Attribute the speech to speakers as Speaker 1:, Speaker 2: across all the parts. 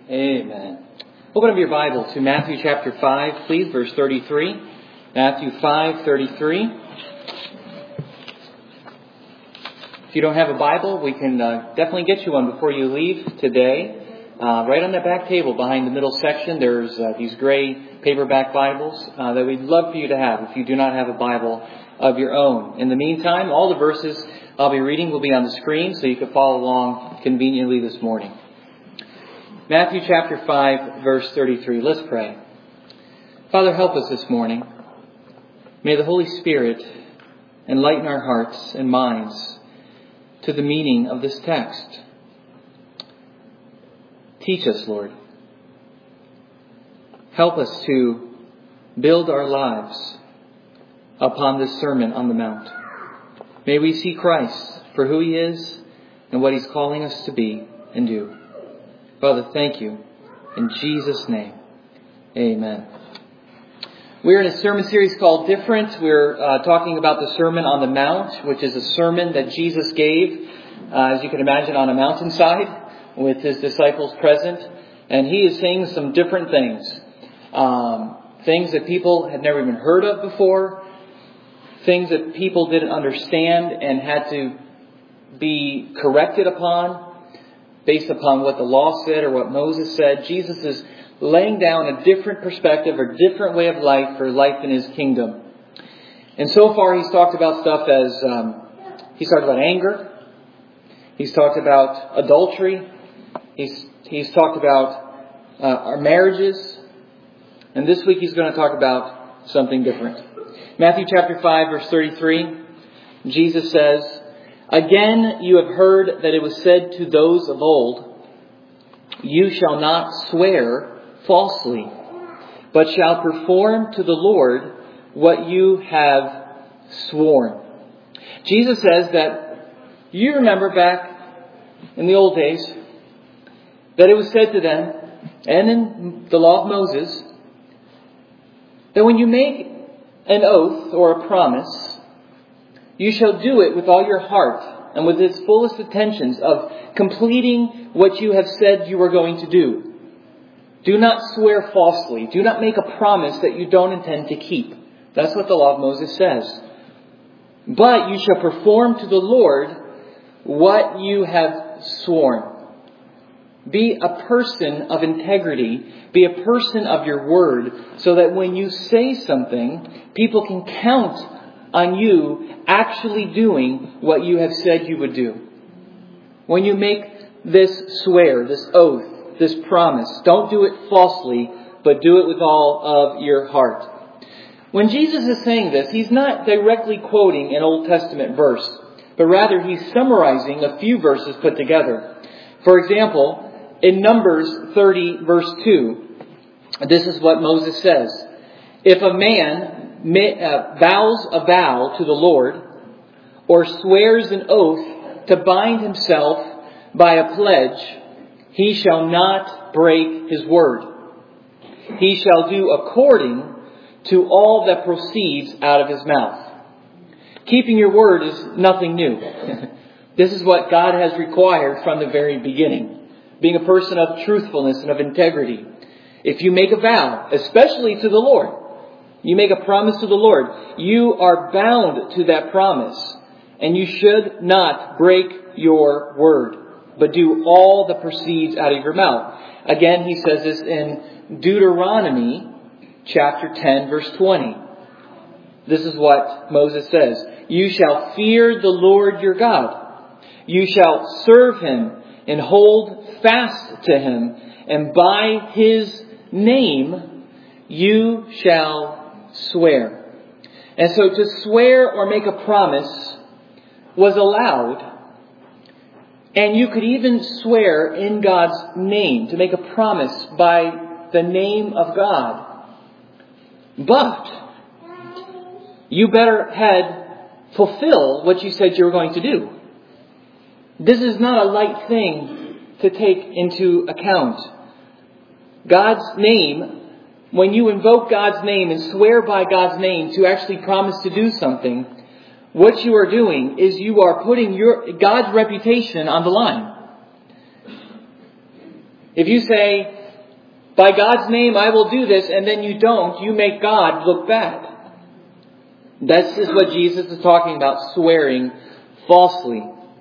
Speaker 1: Amen. Open up your Bible to Matthew chapter 5, please, verse 33. Matthew 5:33. If you don't have a Bible, we can definitely get you one before you leave today. Right on that back table behind the middle section, there's these gray paperback Bibles that we'd love for you to have if you do not have a Bible of your own. In the meantime, all the verses I'll be reading will be on the screen so you can follow along conveniently this morning. Matthew chapter 5, verse 33. Let's pray. Father, help us this morning. May the Holy Spirit enlighten our hearts and minds to the meaning of this text. Teach us, Lord. Help us to build our lives upon this Sermon on the Mount. May we see Christ for who He is and what He's calling us to be and do. Father, thank you. In Jesus' name, amen. We're in a sermon series called Different. We're talking about the Sermon on the Mount, which is a sermon that Jesus gave, as you can imagine, on a mountainside with His disciples present. And He is saying some different things. Things that people had never even heard of before. Things that people didn't understand and had to be corrected upon based upon what the law said or what Moses said. Jesus is laying down a different perspective or different way of life for life in His kingdom. And so far He's talked about stuff as, He's talked about anger. He's talked about adultery. He's talked about our marriages. And this week He's going to talk about something different. Matthew chapter 5, verse 33, Jesus says, "Again you have heard that it was said to those of old, 'You shall not swear falsely, but shall perform to the Lord what you have sworn.'" Jesus says that you remember back in the old days that it was said to them, and in the law of Moses, that when you make an oath or a promise, you shall do it with all your heart and with its fullest intentions of completing what you have said you are going to do. Do not swear falsely. Do not make a promise that you don't intend to keep. That's what the law of Moses says. But you shall perform to the Lord what you have sworn. Be a person of integrity. Be a person of your word, so that when you say something, people can count on you actually doing what you have said you would do. When you make this swear, this oath, this promise, don't do it falsely, but do it with all of your heart. When Jesus is saying this, He's not directly quoting an Old Testament verse, but rather He's summarizing a few verses put together. For example, in Numbers 30, verse 2, this is what Moses says. "If a man vows a vow to the Lord, or swears an oath to bind himself by a pledge, he shall not break his word. He shall do according to all that proceeds out of his mouth." Keeping your word is nothing new. This is what God has required from the very beginning. Being a person of truthfulness and of integrity. If you make a vow, especially to the Lord, you make a promise to the Lord, you are bound to that promise. And you should not break your word, but do all that proceeds out of your mouth. Again, He says this in Deuteronomy chapter 10, verse 20. This is what Moses says. "You shall fear the Lord your God. You shall serve Him and hold fast to Him, and by His name you shall swear." And so to swear or make a promise was allowed. And you could even swear in God's name, to make a promise by the name of God. But you better had fulfill what you said you were going to do. This is not a light thing to take into account. God's name, when you invoke God's name and swear by God's name to actually promise to do something, what you are doing is you are putting God's reputation on the line. If you say, by God's name I will do this, and then you don't, you make God look bad. This is what Jesus is talking about, swearing falsely.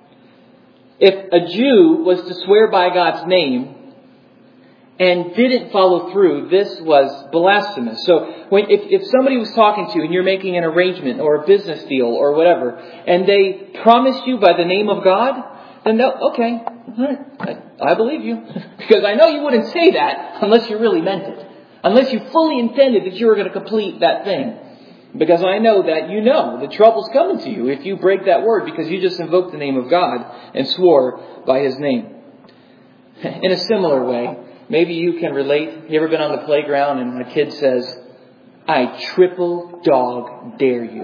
Speaker 1: If a Jew was to swear by God's name and didn't follow through, this was blasphemous. So if somebody was talking to you and you're making an arrangement or a business deal or whatever, and they promised you by the name of God, then okay, I believe you. Because I know you wouldn't say that unless you really meant it. Unless you fully intended that you were going to complete that thing. Because I know that you know the trouble's coming to you if you break that word, because you just invoked the name of God and swore by His name. In a similar way, maybe you can relate. You ever been on the playground and a kid says, "I triple dog dare you."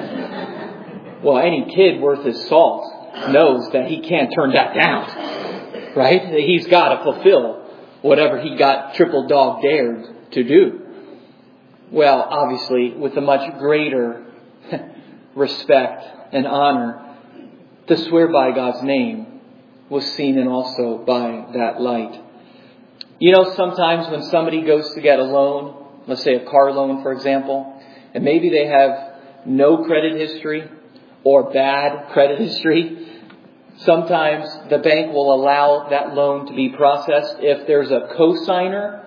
Speaker 1: Well, any kid worth his salt knows that he can't turn that down. Right? He's got to fulfill whatever he got triple dog dared to do. Well, obviously, with a much greater respect and honor, to swear by God's name was seen and also by that light. You know, sometimes when somebody goes to get a loan, let's say a car loan, for example, and maybe they have no credit history or bad credit history, sometimes the bank will allow that loan to be processed if there's a cosigner.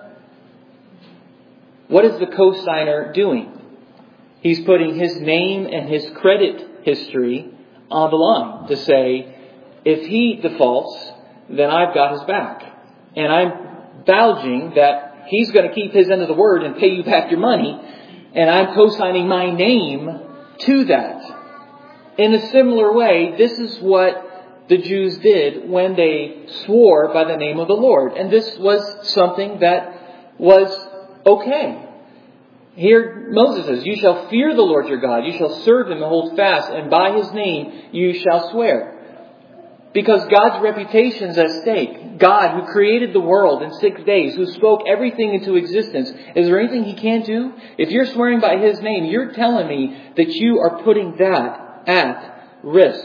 Speaker 1: What is the cosigner doing? He's putting his name and his credit history on the line to say, if he defaults, then I've got his back. And I'm vouching that he's going to keep his end of the word and pay you back your money. And I'm co-signing my name to that. In a similar way, this is what the Jews did when they swore by the name of the Lord. And this was something that was okay. Here Moses says, "You shall fear the Lord your God. You shall serve Him and hold fast. And by His name you shall swear." Because God's reputation is at stake. God, who created the world in 6 days, who spoke everything into existence, is there anything He can't do? If you're swearing by His name, you're telling me that you are putting that at risk.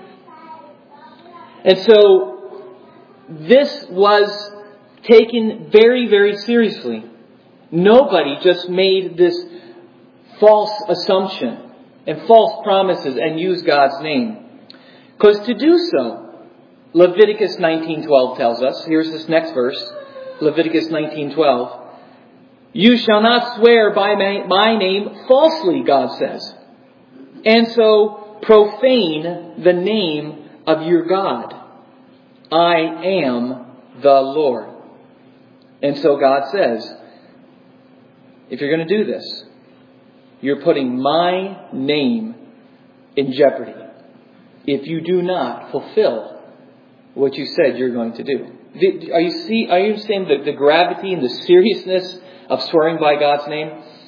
Speaker 1: And so, this was taken very, very seriously. Nobody just made this false assumption and false promises and used God's name. Because to do so, Leviticus 19:12 tells us, here's this next verse, Leviticus 19:12, "You shall not swear by my name falsely," God says, "and so profane the name of your God. I am the Lord." And so God says, if you're going to do this, you're putting my name in jeopardy if you do not fulfill what you said you're going to do. Are you understanding the gravity and the seriousness of swearing by God's name?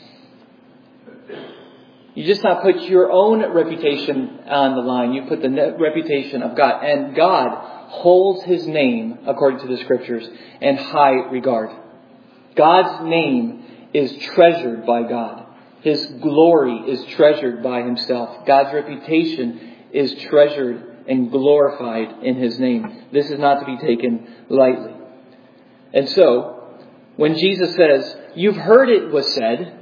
Speaker 1: You just not put your own reputation on the line. You put the reputation of God. And God holds His name, according to the Scriptures, in high regard. God's name is treasured by God. His glory is treasured by Himself. God's reputation is treasured and glorified in His name. This is not to be taken lightly. And so, when Jesus says, "You've heard it was said,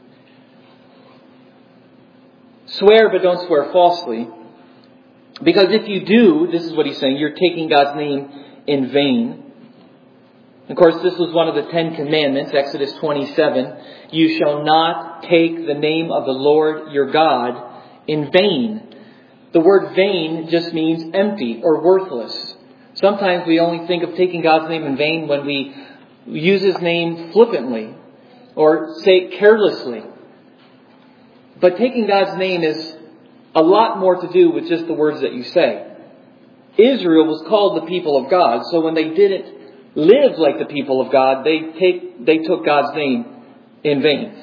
Speaker 1: swear but don't swear falsely," because if you do, this is what He's saying, you're taking God's name in vain. Of course, this was one of the 10 Commandments, Exodus 27. "You shall not take the name of the Lord your God in vain." The word vain just means empty or worthless. Sometimes we only think of taking God's name in vain when we use His name flippantly or say it carelessly. But taking God's name is a lot more to do with just the words that you say. Israel was called the people of God, so when they didn't live like the people of God, they took God's name in vain.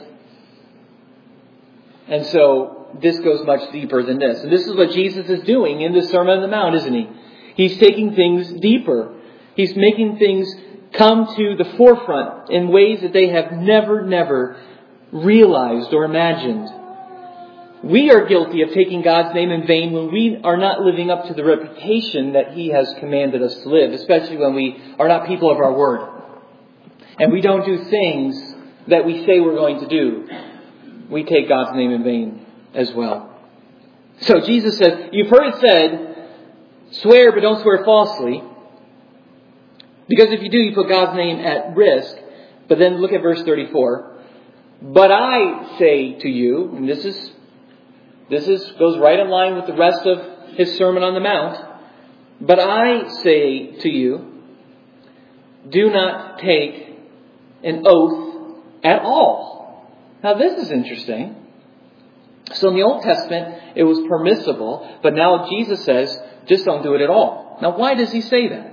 Speaker 1: And so this goes much deeper than this. And this is what Jesus is doing in the Sermon on the Mount, isn't He? He's taking things deeper. He's making things come to the forefront in ways that they have never realized or imagined. We are guilty of taking God's name in vain when we are not living up to the reputation that He has commanded us to live, especially when we are not people of our word. and we don't do things that we say we're going to do, we take God's name in vain as well. So Jesus says, you've heard it said, swear but don't swear falsely. Because if you do, you put God's name at risk. But then look at verse 34. But I say to you, and this goes right in line with the rest of his Sermon on the Mount. But I say to you, do not take an oath at all. Now this is interesting. So in the Old Testament, it was permissible, but now Jesus says, just don't do it at all. Now why does he say that?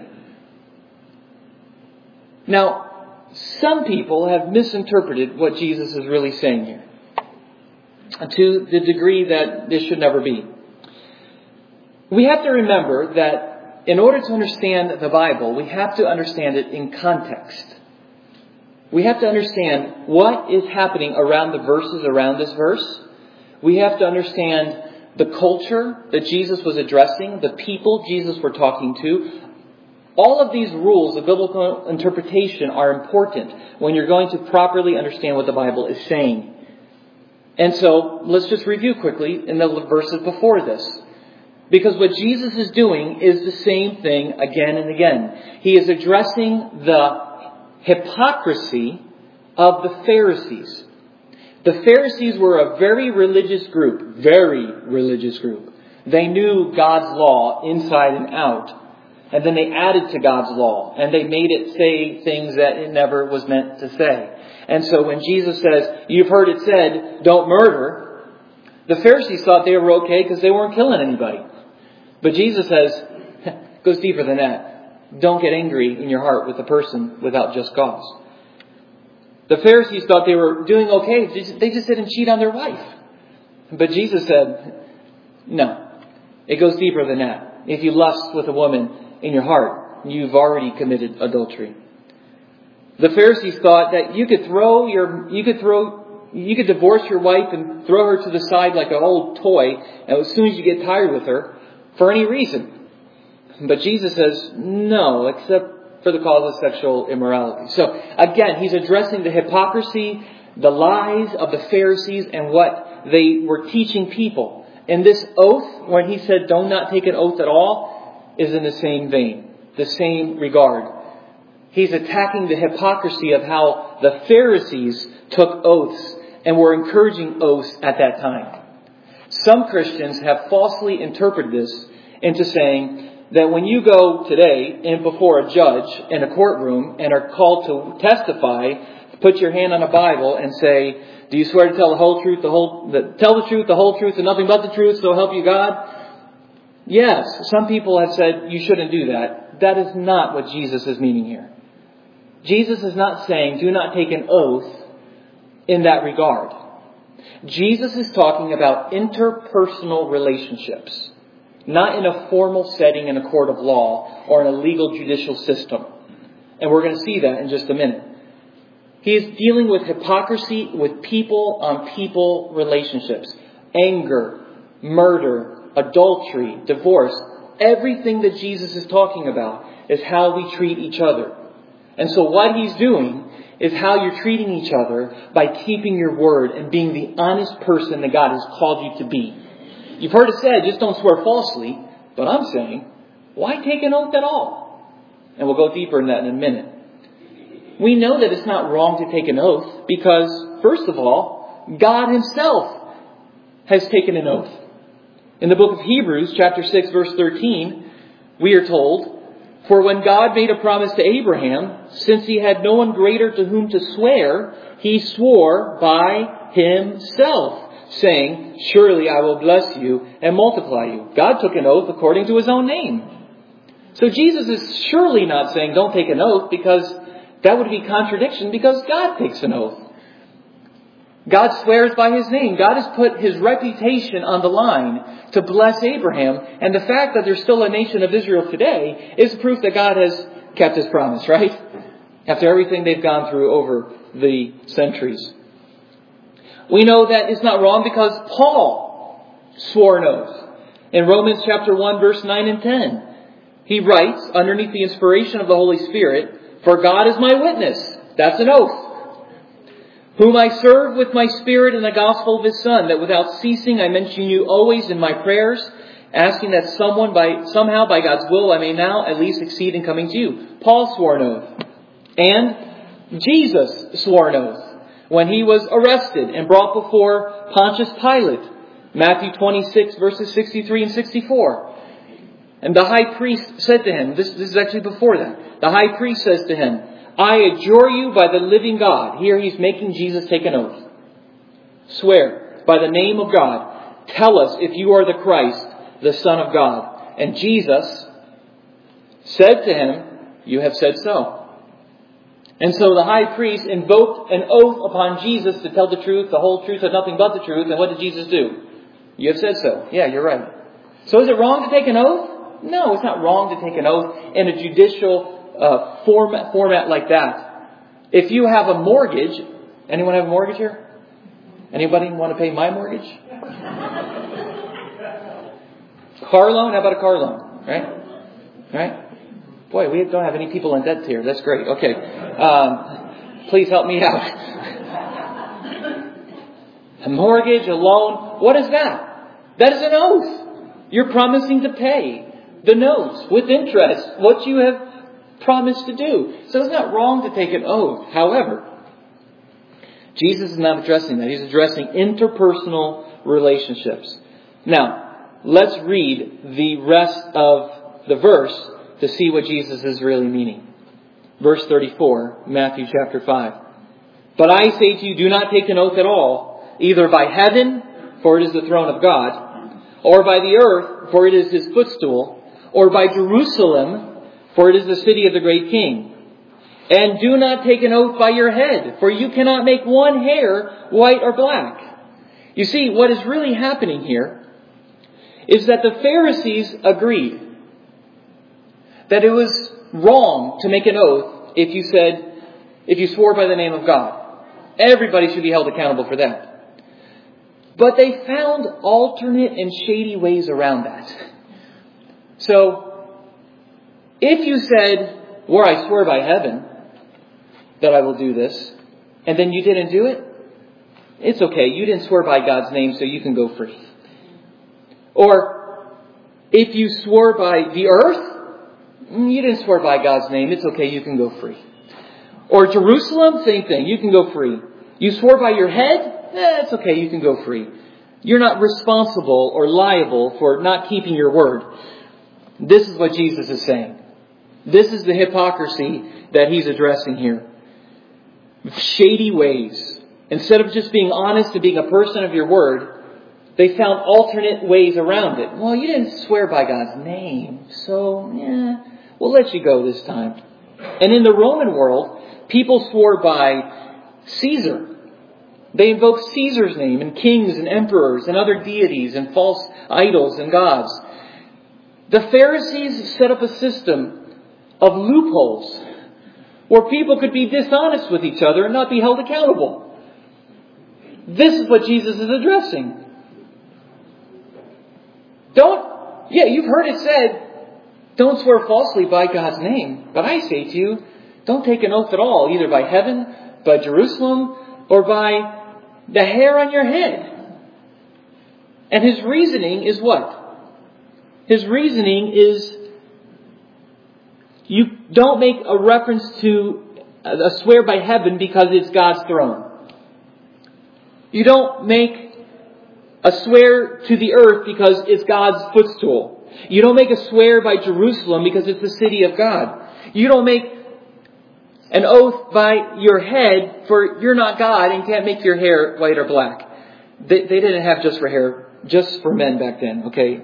Speaker 1: Now, some people have misinterpreted what Jesus is really saying here, to the degree that this should never be. We have to remember that in order to understand the Bible, we have to understand it in context. We have to understand what is happening around the verses around this verse. We have to understand the culture that Jesus was addressing, the people Jesus was talking to. All of these rules of biblical interpretation are important when you're going to properly understand what the Bible is saying. And so, let's just review quickly in the verses before this. Because what Jesus is doing is the same thing again and again. He is addressing the hypocrisy of the Pharisees. The Pharisees were a very religious group. They knew God's law inside and out. And then they added to God's law. And they made it say things that it never was meant to say. And so when Jesus says, you've heard it said, don't murder, the Pharisees thought they were okay because they weren't killing anybody. But Jesus says, it goes deeper than that. Don't get angry in your heart with a person without just cause. The Pharisees thought they were doing okay. They just didn't cheat on their wife. But Jesus said, no, it goes deeper than that. If you lust with a woman in your heart, you've already committed adultery. The Pharisees thought that you could divorce your wife and throw her to the side like an old toy, and as soon as you get tired with her, for any reason. But Jesus says, no, except for the cause of sexual immorality. So again, he's addressing the hypocrisy, the lies of the Pharisees and what they were teaching people. And this oath, when he said, do not take an oath at all, is in the same vein, the same regard. He's attacking the hypocrisy of how the Pharisees took oaths and were encouraging oaths at that time. Some Christians have falsely interpreted this into saying that when you go today in before a judge in a courtroom and are called to testify, put your hand on a Bible and say, do you swear to tell the whole truth, tell the truth, the whole truth, and nothing but the truth, so help you God? Yes, some people have said you shouldn't do that. That is not what Jesus is meaning here. Jesus is not saying do not take an oath in that regard. Jesus is talking about interpersonal relationships, not in a formal setting in a court of law or in a legal judicial system. And we're going to see that in just a minute. He is dealing with hypocrisy with people-on-people relationships. Anger, murder, adultery, divorce. Everything that Jesus is talking about is how we treat each other. And so what he's doing is how you're treating each other by keeping your word and being the honest person that God has called you to be. You've heard it said, just don't swear falsely. But I'm saying, why take an oath at all? And we'll go deeper in that in a minute. We know that it's not wrong to take an oath because, first of all, God himself has taken an oath. In the book of Hebrews, chapter 6, verse 13, we are told, for when God made a promise to Abraham, since he had no one greater to whom to swear, he swore by himself, saying, surely I will bless you and multiply you. God took an oath according to his own name. So Jesus is surely not saying don't take an oath because that would be contradiction because God takes an oath. God swears by his name. God has put his reputation on the line to bless Abraham. And the fact that there's still a nation of Israel today is proof that God has kept his promise, right? After everything they've gone through over the centuries. We know that it's not wrong because Paul swore an oath. In Romans chapter 1, verse 9 and 10, he writes, underneath the inspiration of the Holy Spirit, for God is my witness, That's an oath. Whom I serve with my spirit in the gospel of His Son, that without ceasing I mention you always in my prayers, asking that somehow by God's will I may now at least succeed in coming to you. Paul swore an oath. And Jesus swore an oath when He was arrested and brought before Pontius Pilate. Matthew 26 verses 63 and 64. And the high priest said to him, this is actually before that. The high priest says to him, I adjure you by the living God. Here he's making Jesus take an oath. Swear by the name of God. Tell us if you are the Christ, the Son of God. And Jesus said to him, you have said so. And so the high priest invoked an oath upon Jesus to tell the truth, the whole truth, and nothing but the truth. And what did Jesus do? You have said so. Yeah, you're right. So is it wrong to take an oath? No, it's not wrong to take an oath in a judicial format like that. If you have a mortgage, anyone have a mortgage here? Anybody want to pay my mortgage? Car loan? How about a car loan? Right? Boy, we don't have any people in debt here. That's great. Okay. Please help me out. A mortgage, a loan. What is that? That is an oath. You're promising to pay the notes with interest, what you have promised to do. So it's not wrong to take an oath. However, Jesus is not addressing that. He's addressing interpersonal relationships. Now, let's read the rest of the verse to see what Jesus is really meaning. Verse 34, Matthew chapter 5. But I say to you, do not take an oath at all, either by heaven, for it is the throne of God, or by the earth, for it is His footstool, or by Jerusalem, for it is the city of the great King. And do not take an oath by your head, for you cannot make one hair white or black. You see, what is really happening here is that the Pharisees agreed that it was wrong to make an oath if you swore by the name of God. Everybody should be held accountable for that. But they found alternate and shady ways around that. So, if you said, well, I swear by heaven that I will do this, and then you didn't do it, it's okay. You didn't swear by God's name, so you can go free. Or, if you swore by the earth, you didn't swear by God's name, it's okay. You can go free. Or Jerusalem, same thing. You can go free. You swore by your head, it's okay. You can go free. You're not responsible or liable for not keeping your word. This is what Jesus is saying. This is the hypocrisy that He's addressing here. Shady ways. Instead of just being honest and being a person of your word, they found alternate ways around it. Well, you didn't swear by God's name, so we'll let you go this time. And in the Roman world, people swore by Caesar. They invoked Caesar's name and kings and emperors and other deities and false idols and gods. The Pharisees set up a system of loopholes where people could be dishonest with each other and not be held accountable. This is what Jesus is addressing. You've heard it said, don't swear falsely by God's name. But I say to you, don't take an oath at all, either by heaven, by Jerusalem, or by the hair on your head. And His reasoning is what? His reasoning is you don't make a reference to a swear by heaven because it's God's throne. You don't make a swear to the earth because it's God's footstool. You don't make a swear by Jerusalem because it's the city of God. You don't make an oath by your head for you're not God and can't make your hair white or black. They didn't have just for hair, just for men back then, okay?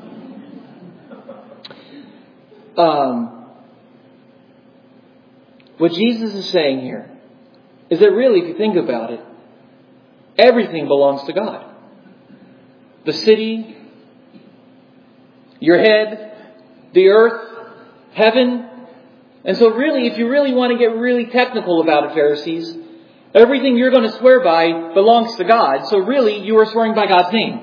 Speaker 1: What Jesus is saying here is that really, if you think about it, everything belongs to God. The city, your head, the earth, heaven. And so really, if you really want to get really technical about it, Pharisees, everything you're going to swear by belongs to God. So really, you are swearing by God's name.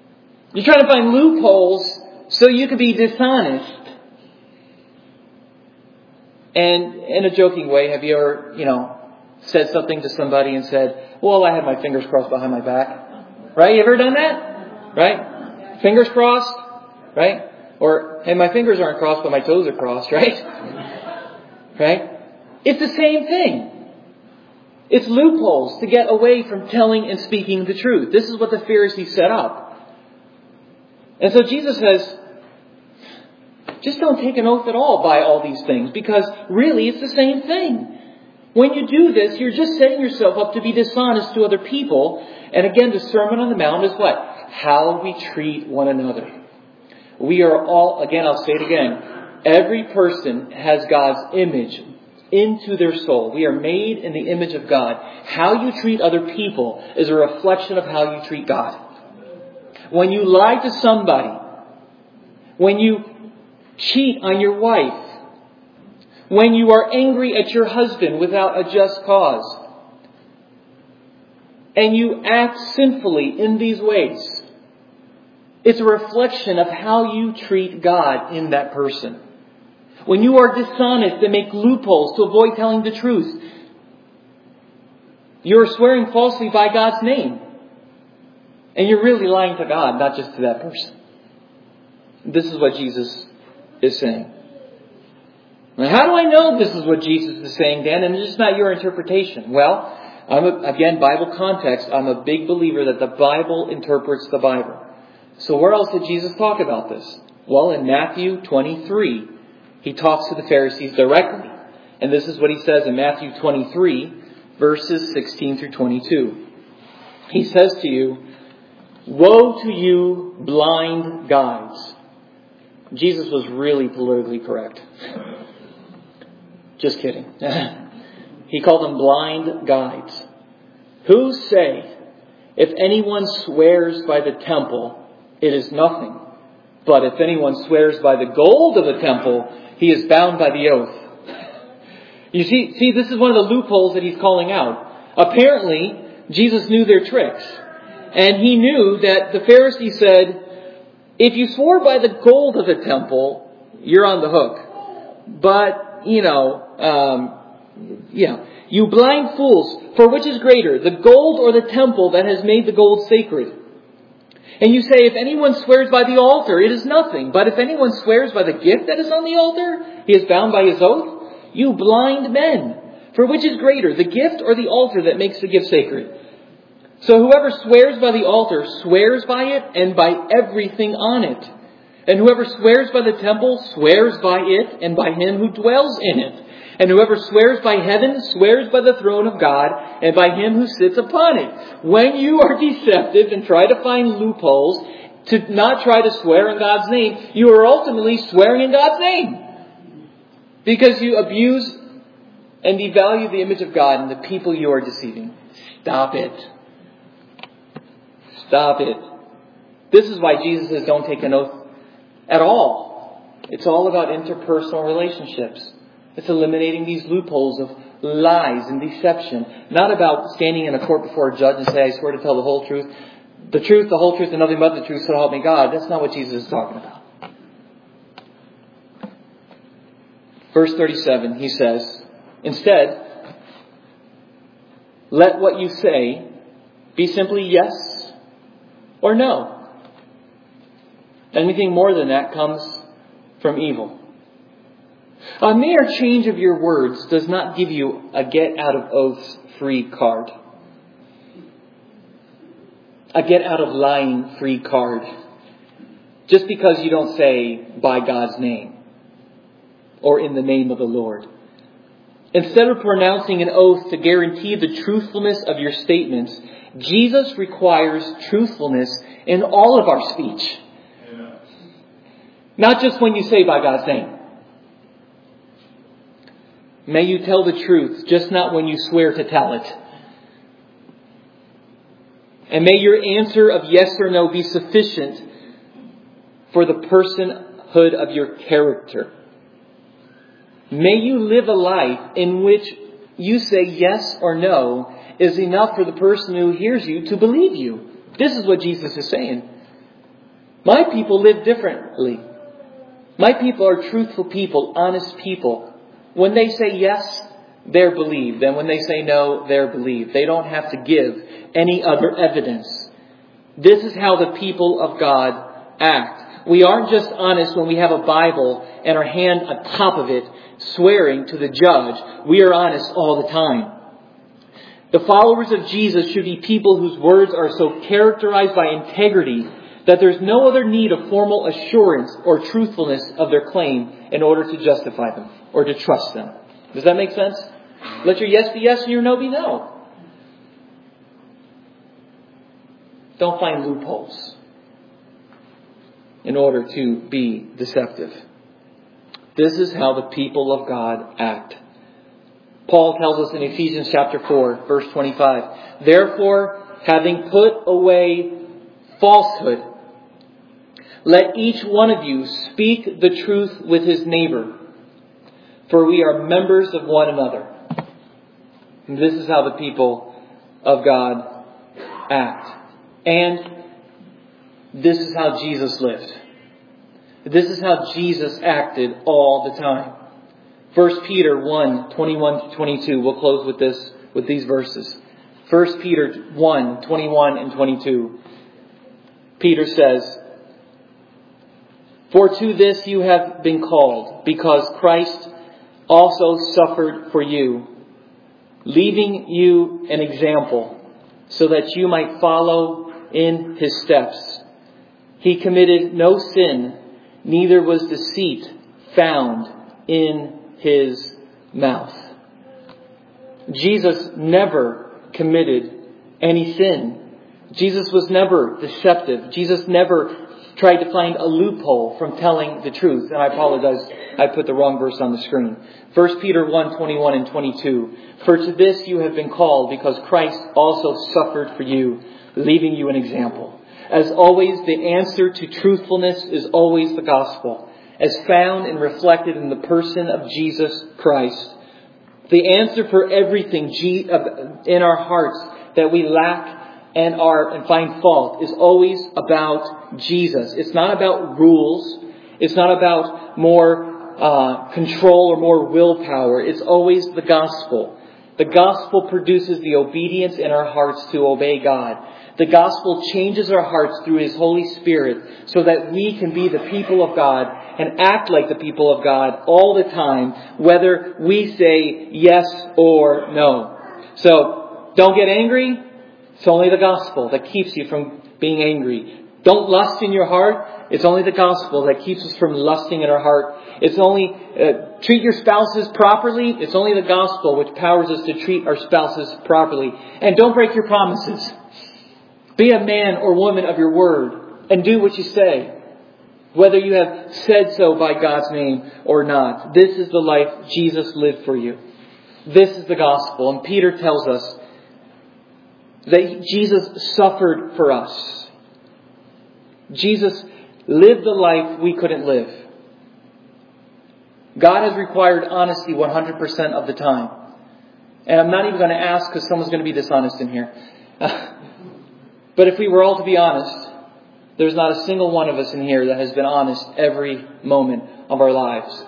Speaker 1: You're trying to find loopholes so you can be dishonest. And in a joking way, have you ever, said something to somebody and said, well, I had my fingers crossed behind my back? Right? You ever done that? Right? Fingers crossed? Right? Or, hey, my fingers aren't crossed, but my toes are crossed, right? Right? It's the same thing. It's loopholes to get away from telling and speaking the truth. This is what the Pharisees set up. And so Jesus says, just don't take an oath at all by all these things, because really it's the same thing. When you do this, you're just setting yourself up to be dishonest to other people. And again, the Sermon on the Mount is what? How we treat one another. We are all, again, I'll say it again, every person has God's image into their soul. We are made in the image of God. How you treat other people is a reflection of how you treat God. When you lie to somebody, when you cheat on your wife, when you are angry at your husband without a just cause, and you act sinfully in these ways, it's a reflection of how you treat God in that person. When you are dishonest and make loopholes to avoid telling the truth, you're swearing falsely by God's name. And you're really lying to God, not just to that person. This is what Jesus is saying. Now, how do I know this is what Jesus is saying, Dan? And it's just not your interpretation. Well, again, Bible context. I'm a big believer that the Bible interprets the Bible. So where else did Jesus talk about this? Well, in Matthew 23, he talks to the Pharisees directly. And this is what he says in Matthew 23, verses 16 through 22. He says to you, "Woe to you, blind guides." Jesus was really politically correct. Just kidding. He called them blind guides. "Who say, if anyone swears by the temple, it is nothing. But if anyone swears by the gold of the temple, he is bound by the oath." You see, this is one of the loopholes that he's calling out. Apparently, Jesus knew their tricks. And he knew that the Pharisees said, if you swore by the gold of the temple, you're on the hook. But, you blind fools, for which is greater, the gold or the temple that has made the gold sacred? And you say, if anyone swears by the altar, it is nothing. But if anyone swears by the gift that is on the altar, he is bound by his oath. You blind men, for which is greater, the gift or the altar that makes the gift sacred? So whoever swears by the altar swears by it and by everything on it. And whoever swears by the temple swears by it and by him who dwells in it. And whoever swears by heaven swears by the throne of God and by him who sits upon it. When you are deceptive and try to find loopholes to not try to swear in God's name, you are ultimately swearing in God's name. Because you abuse and devalue the image of God and the people you are deceiving. Stop it. Stop it. This is why Jesus says don't take an oath at all. It's all about interpersonal relationships. It's eliminating these loopholes of lies and deception. Not about standing in a court before a judge and say, I swear to tell the whole truth, the whole truth, and nothing but the truth, so help me God. That's not what Jesus is talking about. Verse 37, he says, instead, let what you say be simply yes or no. Anything more than that comes from evil. A mere change of your words does not give you a get-out-of-oaths free card. A get-out-of-lying free card. Just because you don't say, by God's name, or in the name of the Lord. Instead of pronouncing an oath to guarantee the truthfulness of your statements, Jesus requires truthfulness in all of our speech. Amen. Not just when you say by God's name. May you tell the truth, just not when you swear to tell it. And may your answer of yes or no be sufficient for the personhood of your character. May you live a life in which you say yes or no is enough for the person who hears you to believe you. This is what Jesus is saying. My people live differently. My people are truthful people, honest people. When they say yes, they're believed. And when they say no, they're believed. They don't have to give any other evidence. This is how the people of God act. We aren't just honest when we have a Bible and our hand on top of it, swearing to the judge. We are honest all the time. The followers of Jesus should be people whose words are so characterized by integrity that there's no other need of formal assurance or truthfulness of their claim in order to justify them or to trust them. Does that make sense? Let your yes be yes and your no be no. Don't find loopholes in order to be deceptive. This is how the people of God act. Paul tells us in Ephesians chapter 4, verse 25, "Therefore, having put away falsehood, let each one of you speak the truth with his neighbor, for we are members of one another." And this is how the people of God act. And this is how Jesus lived. This is how Jesus acted all the time. 1 Peter 1, 21-22. We'll close with this, with these verses. 1 Peter 1, 21 and 22. Peter says, "For to this you have been called, because Christ also suffered for you, leaving you an example, so that you might follow in his steps. He committed no sin, neither was deceit found in his mouth." Jesus never committed any sin. Jesus was never deceptive. Jesus never tried to find a loophole from telling the truth. And I apologize, I put the wrong verse on the screen. 1 Peter 1, 21 and 22. "For to this you have been called, because Christ also suffered for you, leaving you an example." As always, the answer to truthfulness is always the gospel, as found and reflected in the person of Jesus Christ. The answer for everything in our hearts that we lack and find fault is always about Jesus. It's not about rules. It's not about more control or more willpower. It's always the gospel. The gospel produces the obedience in our hearts to obey God. The gospel changes our hearts through His Holy Spirit so that we can be the people of God and act like the people of God all the time, whether we say yes or no. So, don't get angry. It's only the gospel that keeps you from being angry. Don't lust in your heart. It's only the gospel that keeps us from lusting in our heart. It's only treat your spouses properly. It's only the gospel which powers us to treat our spouses properly. And don't break your promises. Be a man or woman of your word and do what you say, whether you have said so by God's name or not. This is the life Jesus lived for you. This is the gospel. And Peter tells us that Jesus suffered for us. Jesus lived the life we couldn't live. God has required honesty 100% of the time. And I'm not even going to ask because someone's going to be dishonest in here. But if we were all to be honest, there's not a single one of us in here that has been honest every moment of our lives.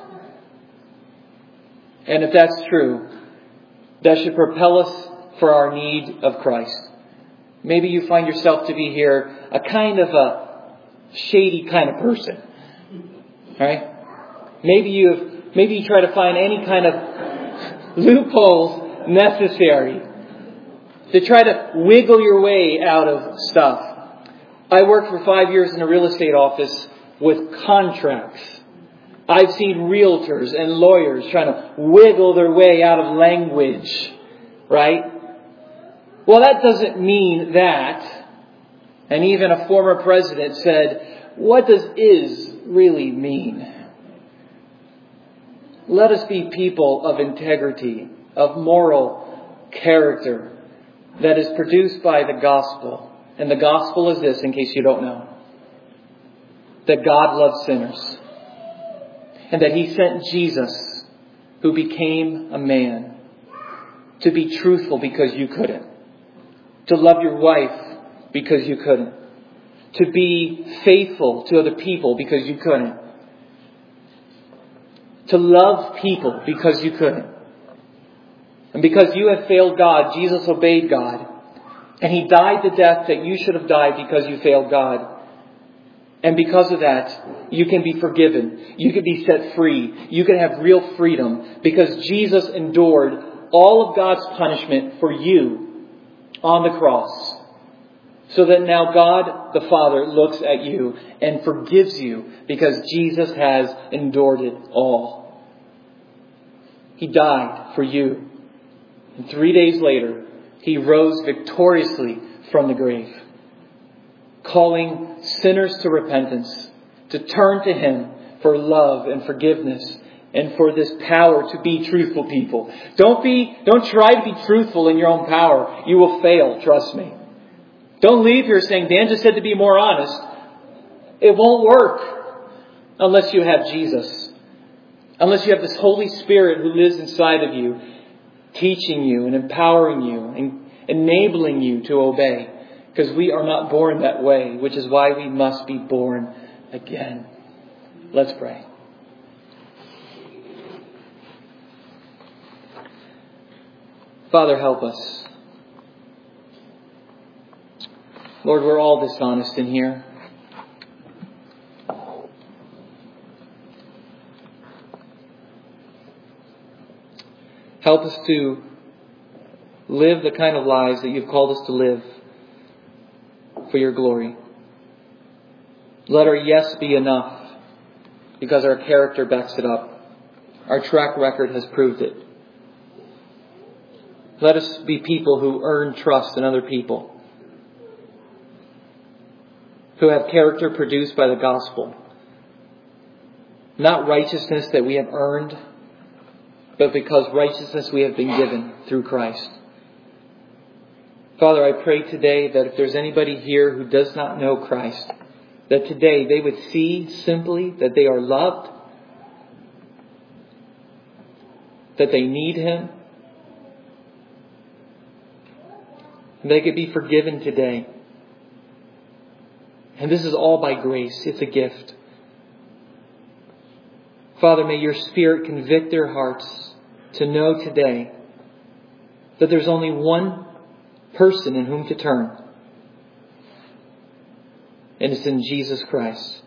Speaker 1: And if that's true, that should propel us for our need of Christ. Maybe you find yourself to be here a kind of a shady kind of person. Right? Maybe you try to find any kind of loopholes necessary to try to wiggle your way out of stuff. I worked for 5 years in a real estate office with contracts. I've seen realtors and lawyers trying to wiggle their way out of language. Right? Well, that doesn't mean that. And even a former president said, what does "is" really mean? Let us be people of integrity, of moral character that is produced by the gospel. And the gospel is this, in case you don't know. That God loves sinners. And that He sent Jesus, who became a man, to be truthful because you couldn't. To love your wife because you couldn't. To be faithful to other people because you couldn't. to love people because you couldn't. And because you have failed God, Jesus obeyed God. And He died the death that you should have died because you failed God. And because of that, you can be forgiven. You can be set free. You can have real freedom because Jesus endured all of God's punishment for you on the cross. So that now God the Father looks at you and forgives you because Jesus has endured it all. He died for you. And 3 days later, He rose victoriously from the grave, calling sinners to repentance, to turn to Him for love and forgiveness and for this power to be truthful people. Don't try to be truthful in your own power. You will fail, trust me. Don't leave here saying, Dan just said to be more honest. It won't work unless you have Jesus. Unless you have this Holy Spirit who lives inside of you, teaching you and empowering you and enabling you to obey. Because we are not born that way, which is why we must be born again. Let's pray. Father, help us. Lord, we're all dishonest in here. Help us to live the kind of lives that You've called us to live for Your glory. Let our yes be enough because our character backs it up. Our track record has proved it. Let us be people who earn trust in other people, who have character produced by the gospel. Not righteousness that we have earned, but because righteousness we have been given through Christ. Father, I pray today that if there's anybody here who does not know Christ, that today they would see simply that they are loved, that they need Him, and they could be forgiven today. And this is all by grace. It's a gift. Father, may Your Spirit convict their hearts to know today that there's only one person in whom to turn. And it's in Jesus Christ,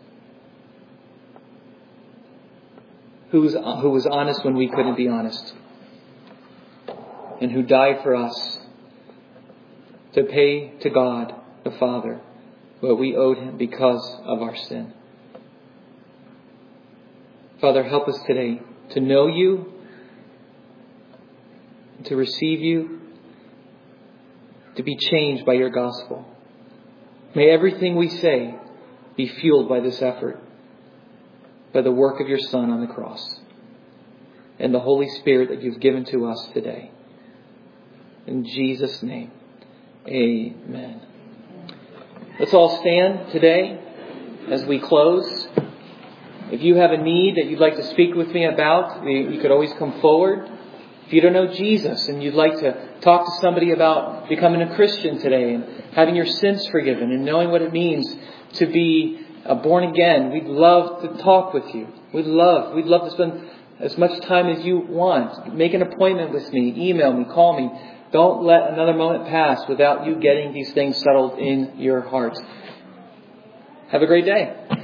Speaker 1: who was honest when we couldn't be honest, and who died for us to pay to God the Father what we owed Him because of our sin. Father, help us today to know You, to receive You, to be changed by Your gospel. May everything we say be fueled by this effort, by the work of Your Son on the cross, and the Holy Spirit that You've given to us today. In Jesus' name, amen. Let's all stand today as we close. If you have a need that you'd like to speak with me about, you could always come forward. If you don't know Jesus and you'd like to talk to somebody about becoming a Christian today and having your sins forgiven and knowing what it means to be born again, we'd love to talk with you. We'd love to spend as much time as you want. Make an appointment with me. Email me. Call me. Don't let another moment pass without you getting these things settled in your heart. Have a great day.